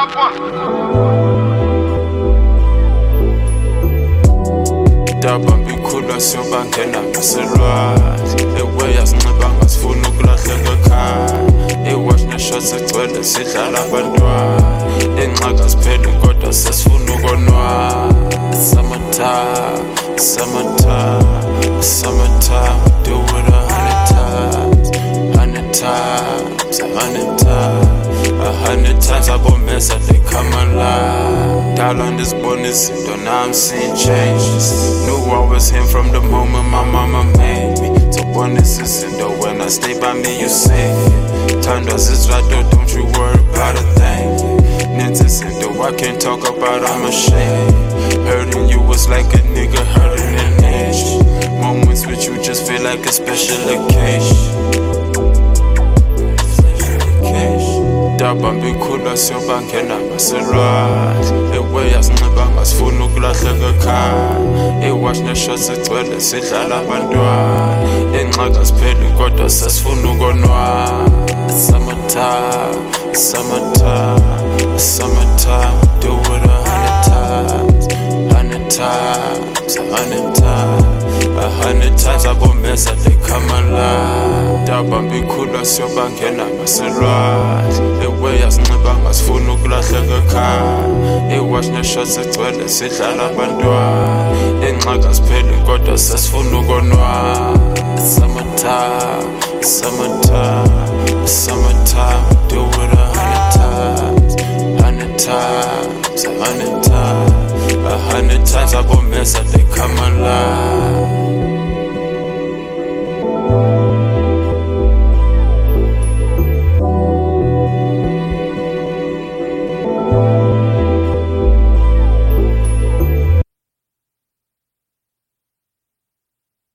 Daba ngikhula siyobangena ngaselwazi ewe yasinxiba ngasifuna ukulahleka ekhaya ewash neshots egcwele sidlala abantwana engxaka siphele kodwa sesifuna ukonwaba summertime, summertime, summertime we do it 100 times, 100 times, 100 times, 100 times abomesa they come alive. Dial on this bonus, though now I'm seeing changes. Knew I was him from the moment my mama made me. So bonus is in the when I stay by me, you safe. Tandas is right though, don't you worry about a thing. Ninjas in the I can't talk about, I'm ashamed. Hurting you was like a nigga hurting an age. Moments with you just feel like a special occasion. Daba ngikhula siyobangena ngaselwazi ewe yasinxiba ngasifuna ukulahleka ekhaya ewash neshots egcwele sidlala abantwana engxaka siphele kodwa sesifuna ukonwaba summertime, summertime, summertime we do it 100 times, 100 times, 100 times, 100 times abomesa they come alive. Daba ngikhula siyobangena ngaselwazi ewe yasinxiba ngasifuna ukulahleka ekhaya ewash neshots egcwele sidlala abantwana engxaka siphele kodwa sesifuna ukonwaba summertime, summertime, summertime we do it 100 times, 100 times, 100 times, 100 times abomesa they come alive.